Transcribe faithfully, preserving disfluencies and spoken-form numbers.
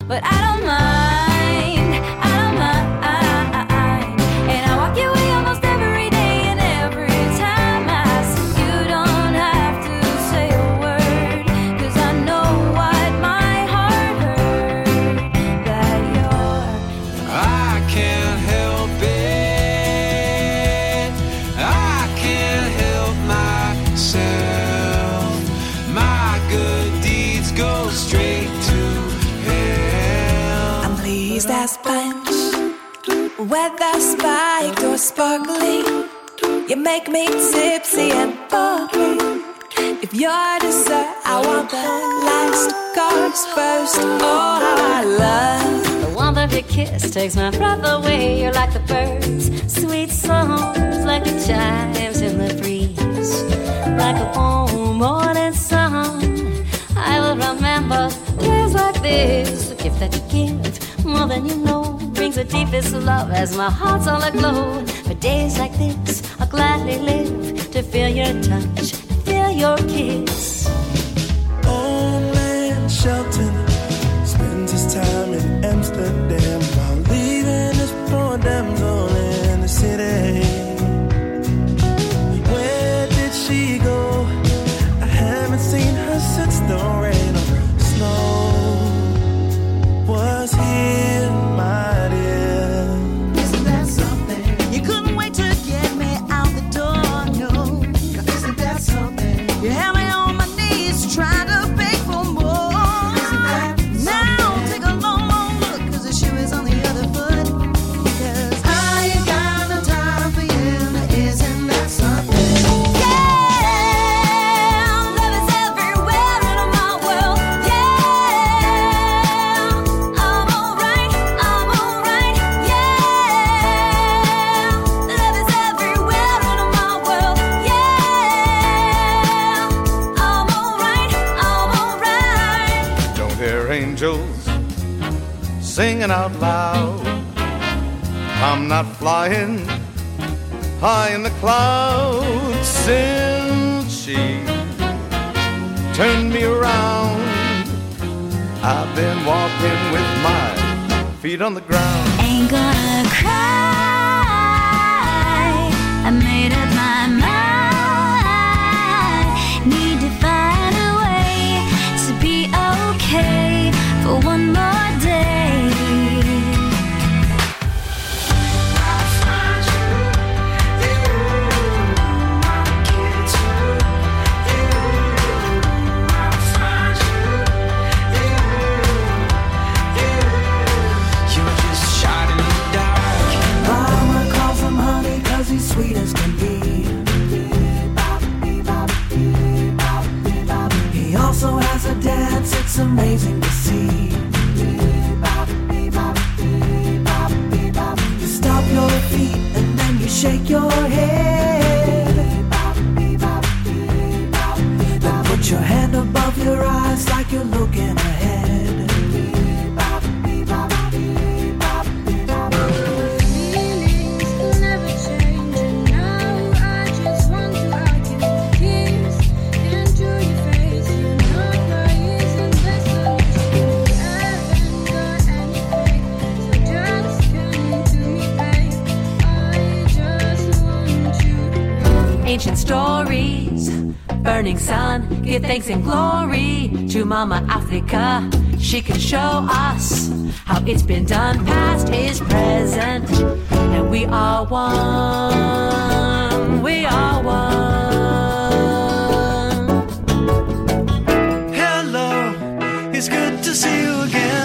but I don't mind, I don't mind. And I walk your way almost every day, and every time I see you, don't have to say a word, 'cause I know what my heart heard, that you're. I can't help it, I can't help myself. My good deeds go straight to hell. I'm pleased as punch, whether spiked or sparkling. You make me tipsy and bubbly. If you're dessert, I want the last course first. Oh, how I love The warmth of your kiss takes my breath away. You're like the birds, sweet songs, like the chimes in the breeze, like a warm morning song. I will remember days like this. The gift that you give, more than you know, brings the deepest love as my heart's all aglow. For days like this, I'll gladly live to feel your touch, feel your kiss. Old man Shelton spends his time in Amsterdam while leaving his poor damsel in the city. Where did she go? I haven't seen her since the rain or snow was here, my dear. Isn't that something? You couldn't wait to get me out the door, no. Isn't that something? You had me on my knees trying to beg for more. Isn't that now take a long, long look, 'cause the shoe is on the other foot. 'Cause I ain't got no time for you. Isn't that something? Yeah, love is everywhere in my world. Yeah, I'm alright, I'm alright. Yeah, love is everywhere in my world. Yeah, I'm alright, I'm alright. Don't hear angels singing out loud. I'm not flying high in the clouds since she turned me around. I've been walking with my feet on the ground. Ain't gonna cry, I made up my mind. Need to find a way to be okay for one more day. You're just shining in the dark. Buy a call from honey, 'cause he's sweet as can be. He also has a dance, it's amazing to see. You stop your feet and then you shake your head. Then put your hand above your eyes like you're looking ahead. Feelings never change, and now I just want to hug you, kiss into your face. You know my isn't best solution. I haven't got anything, so just come to me, babe. I just want you to. Ancient stories, burning sun, give thanks and glory to Mama Africa. She can show us how it's been done. Past is present, and we are one. We are one. Hello, it's good to see you again.